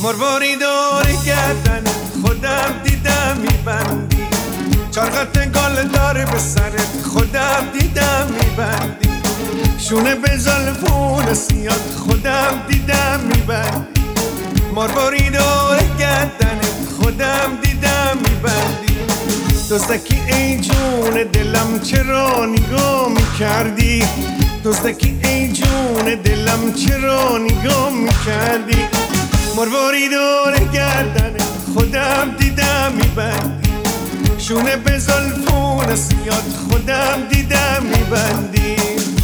مرواری دور گردنت خودم دیدم میبندی، چرخت گل داره به سرت خودم دیدم میبندی، شونه به زلفون سیاد خودم دیدم میبندی، مرواری دور گردنت خودم دیدم میبندی، دزدکی ای جون دلم چرا نگاه میکردی، دزدکی ای جون دلم چرا نگاه میکردی، مرواری دور گردنت خودم دیدم میبندی، شونه به زلفون سیاد خودم دیدم میبندی.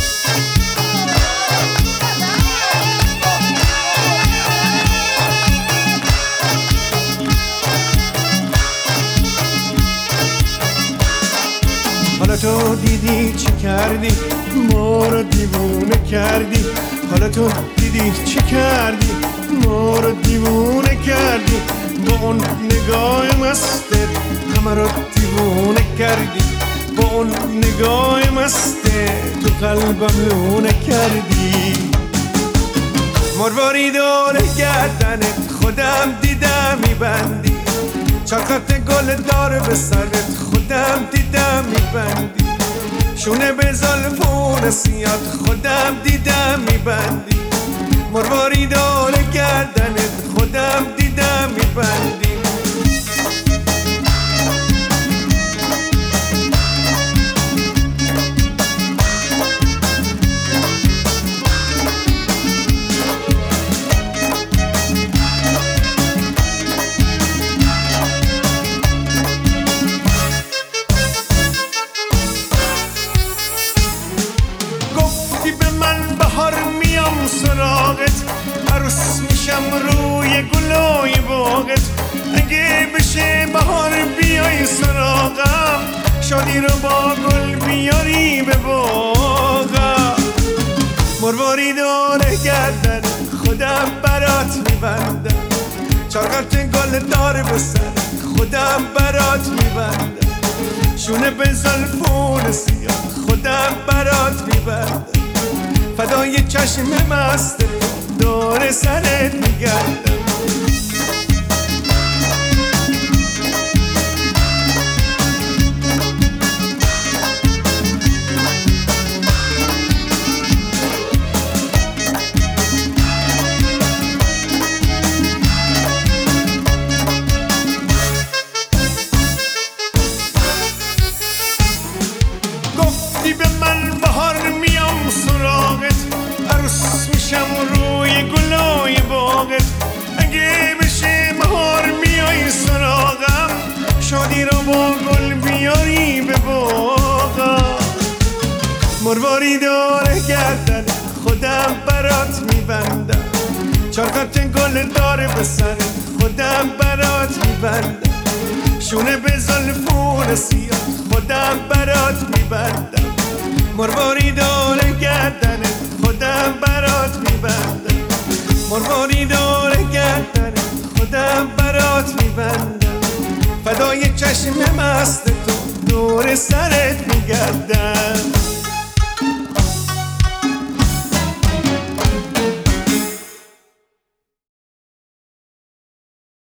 حالا تو دیدی چی کردی، ما رو دیوونه کردی، حالا تو دیدی چی کردی، ما رو دیوونه کردی، با اون نگاه مستت همه رو دیوونه کردی، با اون نگاه مستت تو قلبم لونه کردی، مرواری دور گردنت خودم دیدم میبندی، چرخت گل داره به سرت خودم دیدم میبندی، شونه به زلفون سیاد خودم دیدم میبندی، مرواری دور گردنت خودم دیدم میبندی. سراغت عروس میشم روی گلای باغت، اگه بشه بهار بیای سراغم، شادی رو با گل بیاری به باغم، مرواری دور گردن خودم برات میبندم، چرخت گل دار به سر خودم برات میبندم، شونه به زلفون سیاد خودم برات میبندم، فدای چشم مست دور سرت میگردم. گفتی به من بهار میام سراغت، عروس میشم روی گلای باغت، اگه بشه بهار میای سراغم، شادی رو با گل بیاری به باغم، مرواری دور گردن خودم برات میبندم، چرخت گل داره به سرت خودم برات میبندم، شونه به زلفون سیاد خودم برات میبندم، مرواری دور گردنت خودم برات میبندم، مرواری دور گردنت خودم برات میبندم، فدای چشم مست تو دور سرت میگردم.